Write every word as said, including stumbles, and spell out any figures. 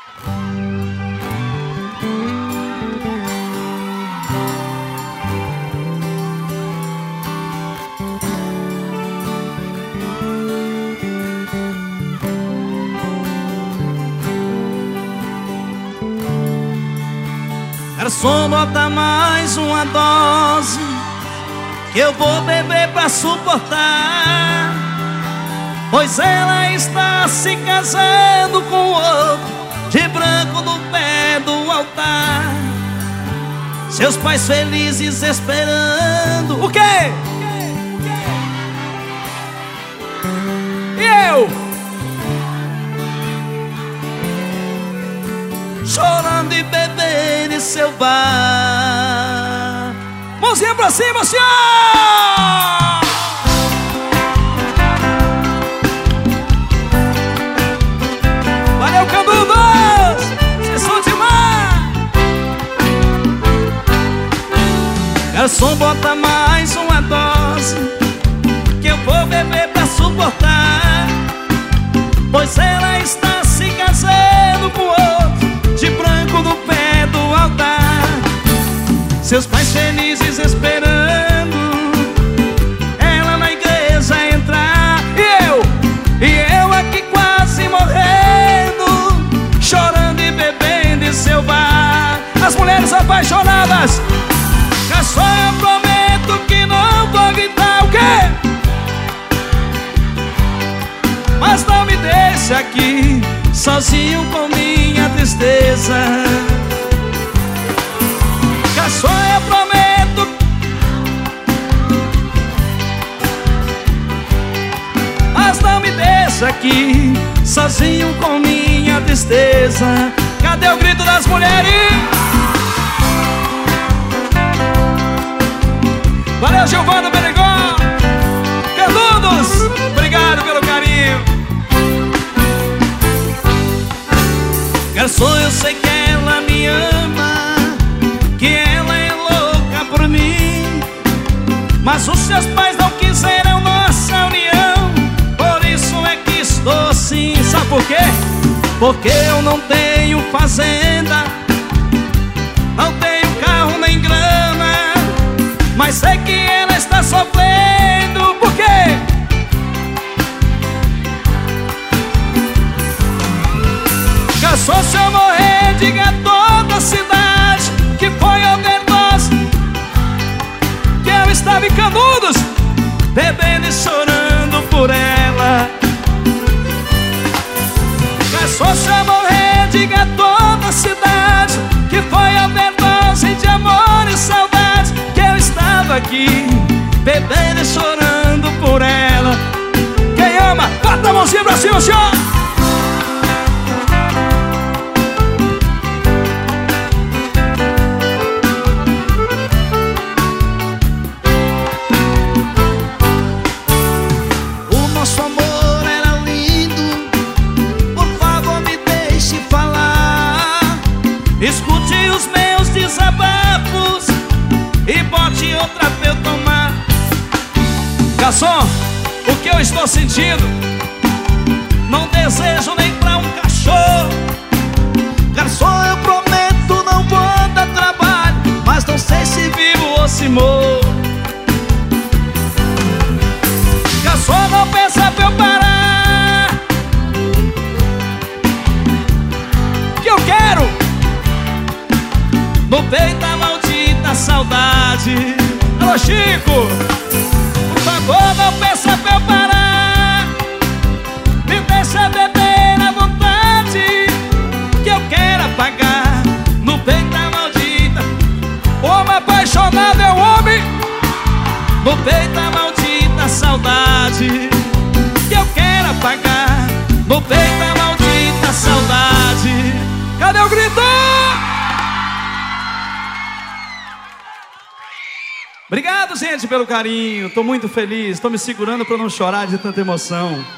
Garçom, bota mais uma dose que eu vou beber pra suportar, pois ela está se casando com outro, de branco no pé do altar. Seus pais felizes esperando. O quê? E eu? Chorando e bebendo em seu bar. Mãozinha pra cima, senhor! Valeu, Canudos! Vocês são demais! Garçom, bota mais uma dose que eu vou beber pra suportar, pois ela está se casando com outro, de branco no pé do altar. Seus pais felizes esperando ela na igreja entrar. E eu, e eu aqui quase morrendo, chorando e bebendo em seu bar. As mulheres apaixonadas. Garçom, eu prometo que não vou gritar. O quê? Mas não me deixe aqui sozinho com minha tristeza. Garçom, eu prometo, mas não me deixa aqui sozinho com minha tristeza. Cadê o grito das mulheres? Valeu, Giovana Benegon, Canudos, obrigado pelo carinho. Garçom, eu sei que ela me ama, que ela é louca por mim, mas os seus pais não quiseram nossa união, por isso é que estou assim. Sabe por quê? Porque eu não tenho fazenda, não tenho carro nem grana, mas sei que ela está sofrendo. Por quê? Garçom, se eu morrer, diga a toda a cidade que foi overdose, que eu estava em Canudos, bebendo e chorando por ela. Garçom, se eu morrer, diga a toda a cidade que foi overdose de amor e saudade, que eu estava aqui, bebendo e chorando por ela. Quem ama, bota a mãozinha pra cima, senhor! Escute os meus desabafos e bote outra pra eu tomar. Garçom, o que eu estou sentindo não desejo nem pra um cachorro. Garçom, eu prometo não vou dar trabalho, mas não sei se vivo ou se morro. Garçom, não pensa pra eu parar, que eu quero no peito a maldita saudade. Alô, Chico, por favor, não peça pra eu parar, me deixa beber à vontade, que eu quero apagar no peito a maldita. Homem apaixonado é o homem, no peito a maldita saudade, que eu quero apagar no peito a maldita saudade. Cadê o grito? Obrigado, gente, pelo carinho. Tô muito feliz, tô me segurando pra não chorar de tanta emoção.